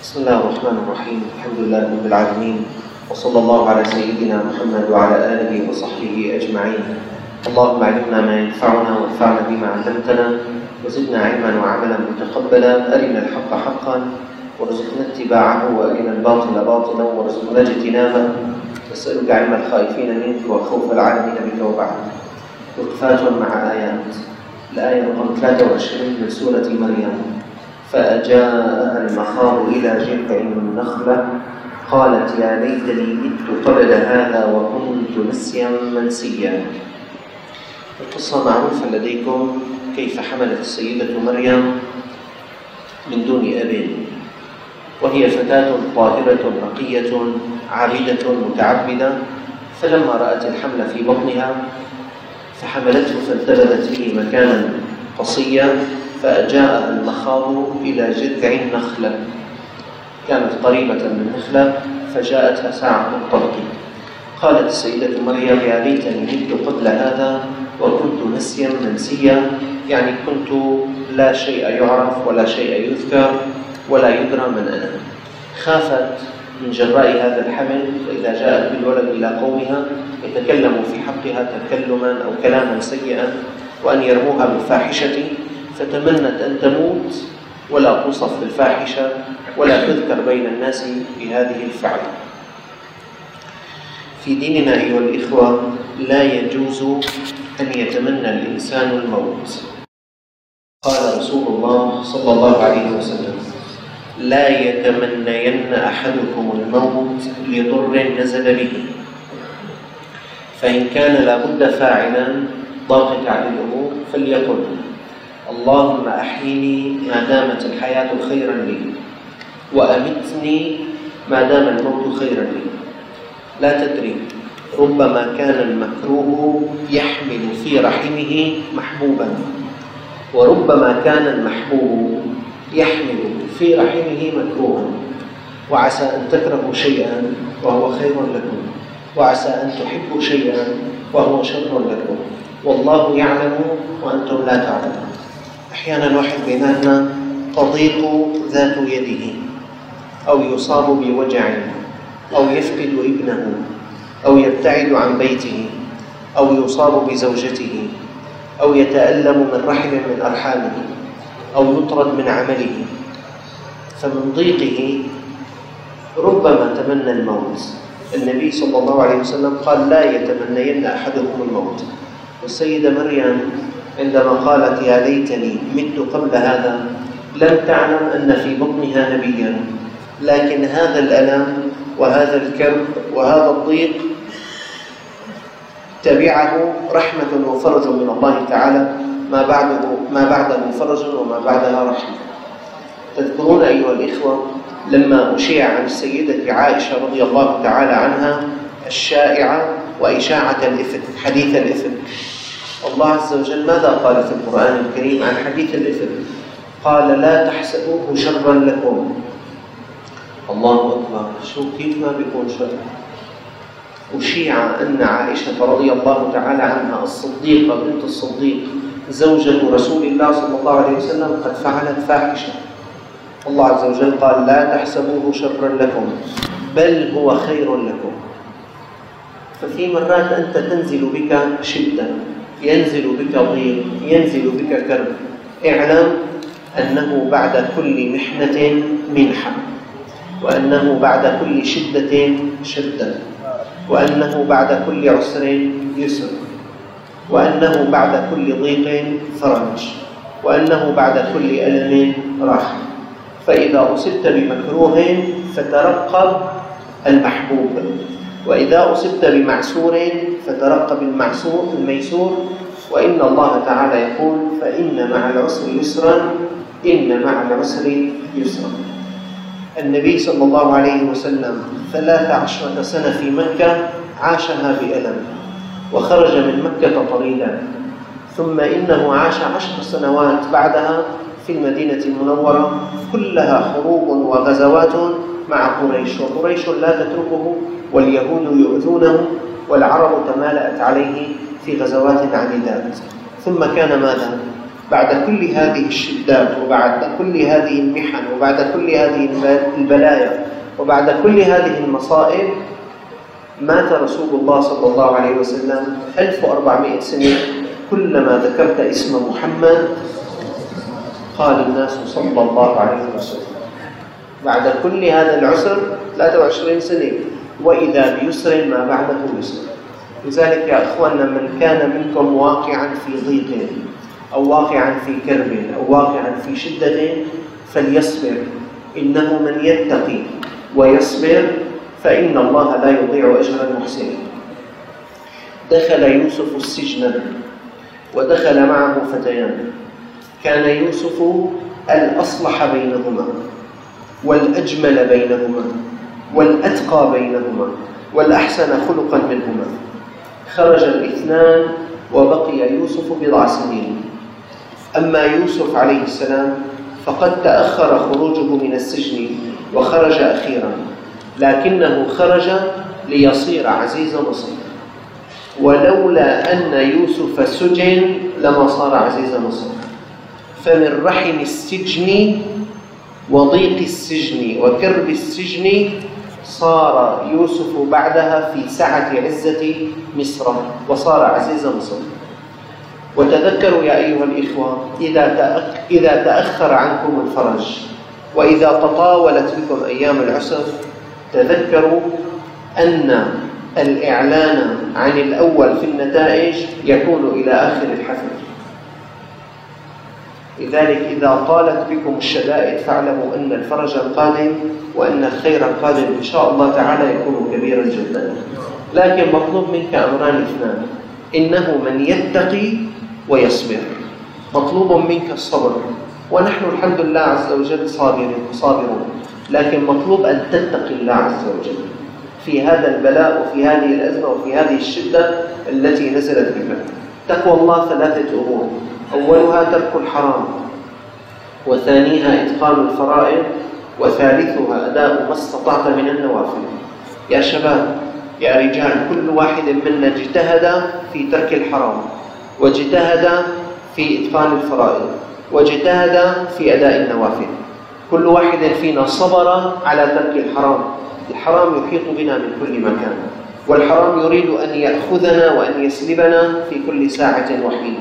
بسم الله الرحمن الرحيم. الحمد لله رب العالمين، وصلى الله على سيدنا محمد وعلى آله وصحبه أجمعين. اللهم علمنا ما ينفعنا وانفعنا بما علمتنا، وزدنا علما وعملا متقبلا. أرنا الحق حقا وارزقنا اتباعه، وأرنا الباطل باطلا وارزقنا اجتنابه. نسألك علم الخائفين منك وخوف العالمين بك. وبعد، وقفات مع آيات. الآية رقم 23 من سورة مريم: فأجاءها المخاض إلى جذع النخلة قالت يا ليتني مت قبل هذا وكنت نسيا منسيا. القصة معروفة لديكم، كيف حملت السيدة مريم من دون أب، وهي فتاة طاهرة نقية عابدة متعبدة، فلما رأت الحمل في بطنها فحملته فانتبذت به مكانا قصيا، فأجاءها المخاض إلى جذع النخلة. كانت قريبة من النخلة فجاءتها ساعة الطرق. قالت السيدة مريم يا ليتني مت قبل هذا وكنت نسيا منسيا، يعني كنت لا شيء يعرف ولا شيء يذكر ولا يدرى من أنا. خافت من جراء هذا الحمل، فإذا جاءت بالولد إلى قومها يتكلموا في حقها تكلما أو كلاما سيئا، وأن يرموها بالفاحشة، فتمنت أن تموت ولا توصف بالفاحشة ولا تذكر بين الناس بهذه الفعل. في ديننا أيها الإخوة لا يجوز أن يتمنى الإنسان الموت. قال رسول الله صلى الله عليه وسلم: لا يتمنين أحدكم الموت لضر نزل به، فإن كان لابد فاعلا ضاقت على الأمور فليقل: اللهم أحيني ما دامت الحياة خيرا لي، وأمتني ما دام الموت خيرا لي. لا تدري، ربما كان المكروه يحمل في رحمه محبوبا، وربما كان المحبوب يحمل في رحمه مكروها، وعسى أن تكرهوا شيئا وهو خير لكم، وعسى أن تحبوا شيئا وهو شر لكم، والله يعلم وأنتم لا تعلمون. أحيانا الواحد بيننا تضيق ذات يده، أو يصاب بوجع، أو يفقد ابنه، أو يبتعد عن بيته، أو يصاب بزوجته، أو يتألم من رحم من أرحامه، أو يطرد من عمله، فمن ضيقه ربما تمنى الموت. النبي صلى الله عليه وسلم قال: لا يتمنين أحدكم الموت. والسيدة مريم عندما قالت يا ليتني مت قبل هذا لم تعلم أن في بطنها نبيا، لكن هذا الألم وهذا الكرب وهذا الضيق تبعه رحمة وفرج من الله تعالى، ما بعده فرج وما بعدها رحمة. تذكرون أيها الإخوة لما أشيع عن السيدة عائشة رضي الله تعالى عنها الشائعة وإشاعة الإفك، حديث الإفك، الله عز وجل ماذا قال في القرآن الكريم عن حديث الإفك؟ قال: لا تحسبوه شرا لكم. الله أكبر، كيف ما بيكون شر؟ أشيع أن عائشة رضي الله تعالى عنها الصديقة بنت الصديق زوجة رسول الله صلى الله عليه وسلم قد فعلت فاحشة. الله عز وجل قال: لا تحسبوه شرا لكم بل هو خير لكم. ففي مرات أنت تنزل بك شدة، ينزل بك ضيق، ينزل بك كرب، اعلم أنه بعد كل محنة منحة، وأنه بعد كل شدة شدة، وأنه بعد كل عسر يسر، وأنه بعد كل ضيق فرج، وأنه بعد كل ألم راحة. فإذا أصبت بمكروه فترقب المحبوب، وإذا أصبت بمعسور فترقب الميسور. وإن الله تعالى يقول: فإن مع العسر يسرا، إن مع العسر يسرا. النبي صلى الله عليه وسلم 13 سنة في مكة عاشها بألم، وخرج من مكة طريدا، ثم إنه عاش 10 سنوات بعدها في المدينة المنورة، كلها حروب وغزوات مع قريش، وقريش لا تتركه، واليهود يؤذونه، والعرب تمالأت عليه في غزوات عديدات. ثم كان ماذا؟ بعد كل هذه الشدات وبعد كل هذه المحن وبعد كل هذه البلايا وبعد كل هذه المصائب مات رسول الله صلى الله عليه وسلم 1400 سنة. كلما ذكرت اسم محمد قال الناس صلى الله عليه وسلم. بعد كل هذا العسر 23 سنة، وإذا بيسر ما بعده يسر. لذلك يا أخواننا، من كان منكم واقعا في ضيق أو واقعا في كرب أو واقعا في شدة فليصبر، إنه من يتقي ويصبر فإن الله لا يضيع أجر المحسنين. دخل يوسف السجن ودخل معه فتيان، كان يوسف الأصلح بينهما والأجمل بينهما والأتقى بينهما والأحسن خلقا منهما. خرج الاثنان وبقي يوسف بضع سنين. أما يوسف عليه السلام فقد تأخر خروجه من السجن وخرج أخيرا، لكنه خرج ليصير عزيز مصر. ولولا أن يوسف سجن لما صار عزيز مصر. فمن رحم السجن وضيق السجن وكرب السجن صار يوسف بعدها في سعة عزة مصر وصار عزيز مصر. وتذكروا يا أيها الإخوة، إذا تأخر عنكم الفرج وإذا تطاولت بكم أيام العسر، تذكروا أن الإعلان عن الأول في النتائج يكون إلى آخر الحفل. لذلك إذا طالت بكم الشدائد فاعلموا أن الفرج القادم وأن الخير القادم إن شاء الله تعالى يكون كبيرا جدا. لكن مطلوب منك أمران اثنان: إنه من يتقي ويصبر. مطلوب منك الصبر، ونحن الحمد لله عز وجل صابرون، لكن مطلوب أن تتقي الله عز وجل في هذا البلاء وفي هذه الأزمة وفي هذه الشدة التي نزلت بك. تقوى الله ثلاثة أمور: أولها ترك الحرام، وثانيها إتقان الفرائض، وثالثها أداء ما استطعت من النوافل. يا شباب، يا رجال، كل واحد منا اجتهد في ترك الحرام، واجتهد في إتقان الفرائض، واجتهد في أداء النوافل. كل واحد فينا صبر على ترك الحرام. الحرام يحيط بنا من كل مكان، والحرام يريد أن يأخذنا وأن يسلبنا في كل ساعة وحين.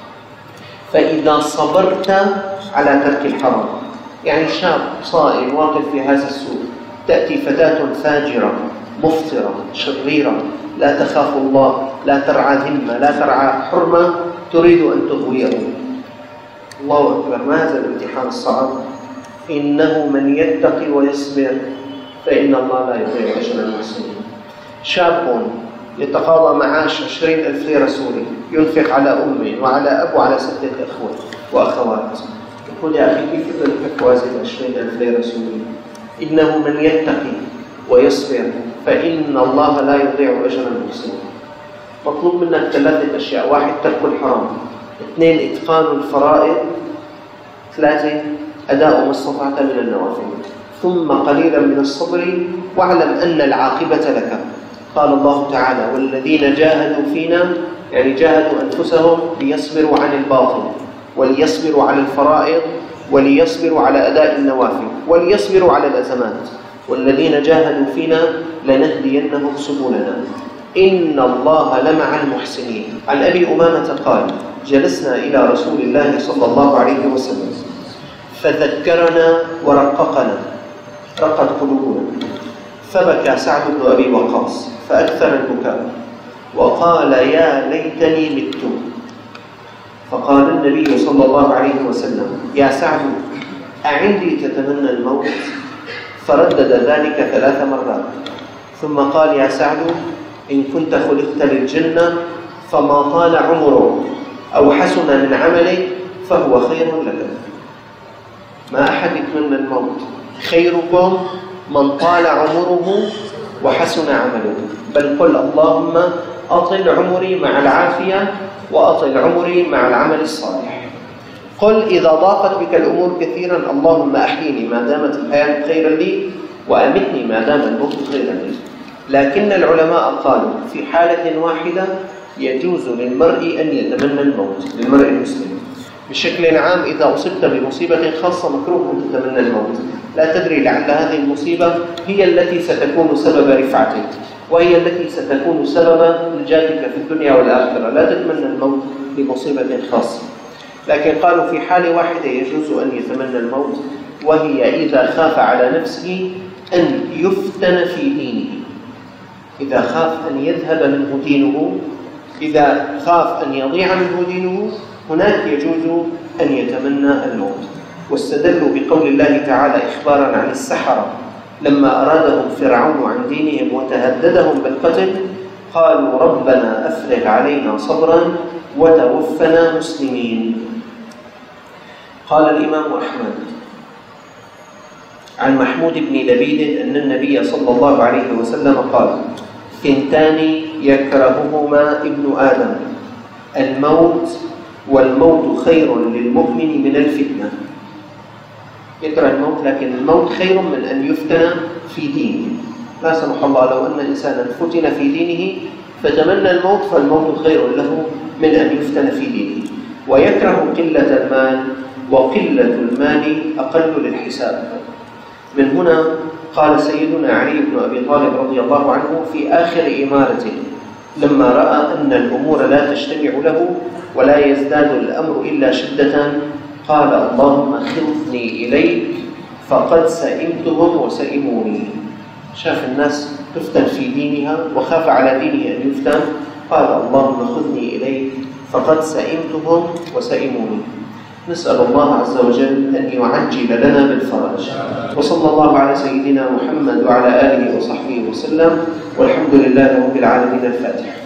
فإذا صبرت على ترك الحرام، يعني شاب صائم واقف في هذا السوق، تأتي فتاة فاجرة مفطرة شريرة لا تخاف الله، لا ترعى ذمة، لا ترعى حرمة، تريد أن تغويه. الله أكبر، ما هذا الامتحان الصعب؟ إنه من يتقي ويصبر فإن الله لا يضيع أجر المحسنين. شاب يتقاضى معاش 20,000 ليرة سوري، ينفق على أمه وعلى أبوه وعلى 6 أخوة وأخوات. يقول: يا أخي كيف بدك توازن 20,000 ليرة سوري؟ إنه من يتقي ويصبر فإن الله لا يضيع أجر المحسنين. مطلوب منك 3 أشياء: 1 ترك الحرام، 2 إتقان الفرائض، 3 أداء ما استطعت من النوافل، ثم قليلا من الصبر، واعلم أن العاقبة لك. قال الله تعالى: والذين جاهدوا فينا، يعني جاهدوا أنفسهم ليصبروا عن الباطل وليصبروا على الفرائض وليصبروا على أداء النوافل وليصبروا على الأزمات. والذين جاهدوا فينا لنهدينهم سبلنا إن الله لمع المحسنين. عن أبي أمامة قال: جلسنا إلى رسول الله صلى الله عليه وسلم فذكرنا ورققنا، رقت قلوبنا، فبكى سعد بن أبي وقاص فأكثر البكاء وقال: يا ليتني مت. فقال النبي صلى الله عليه وسلم: يا سعد، أعندي تتمنى الموت؟ فردد ذلك 3 مرات، ثم قال: يا سعد، إن كنت خلقت للجنة فما طال عمرك أو حسن من عملك فهو خير لك. ما أحد يتمنى الموت، خيركم من طال عمره وحسن عمله. بل قل: اللهم أطل عمري مع العافية وأطل عمري مع العمل الصالح. قل إذا ضاقت بك الأمور كثيرا: اللهم أحيني ما دامت الحياة خيرا لي وأمتني ما دام الموت خيرا لي. لكن العلماء قالوا في حالة واحدة يجوز للمرء أن يتمنى الموت، للمرء المسلم. بشكل عام إذا أصبت بمصيبة خاصة مكروه أن تتمنى الموت، لا تدري لعل هذه المصيبة هي التي ستكون سبب رفعتك وهي التي ستكون سبب نجاتك في الدنيا والآخرة. لا تتمنى الموت بمصيبة خاصة. لكن قالوا في حال واحدة يجوز أن يتمنى الموت، وهي إذا خاف على نفسه أن يفتن في دينه، إذا خاف أن يذهب منه دينه، إذا خاف أن يضيع منه دينه، هناك يجوز أن يتمنى الموت. واستدلوا بقول الله تعالى إخبارا عن السحرة لما أرادهم فرعون عن دينهم وتهددهم بالقتل، قالوا ربنا أفرغ علينا صبرا وتوفنا مسلمين. قال الإمام أحمد عن محمود بن لبيد أن النبي صلى الله عليه وسلم قال: ثنتان يكرههما ابن آدم، الموت والموت خير للمؤمن من الفتنة. يكره الموت، لكن الموت خير من أن يفتن في دينه. لا سمح الله لو أن إنسانا فتن في دينه فتمنى الموت، فالموت خير له من أن يفتن في دينه. ويكره قلة المال، وقلة المال أقل للحساب. من هنا قال سيدنا علي بن أبي طالب رضي الله عنه في آخر إمارته لما رأى أن الأمور لا تجتمع له ولا يزداد الأمر إلا شدة، قال: اللهم خذني إليك فقد سئمتهم وسئموني. شاف الناس تفتن في دينها وخاف على دينه أن يفتن، قال: اللهم خذني إليك فقد سئمتهم وسئموني. نسأل الله عز وجل أن يعجل لنا بالفرج. وصلى الله على سيدنا محمد وعلى آله وصحبه وسلم، والحمد لله رب العالمين. الفاتحة.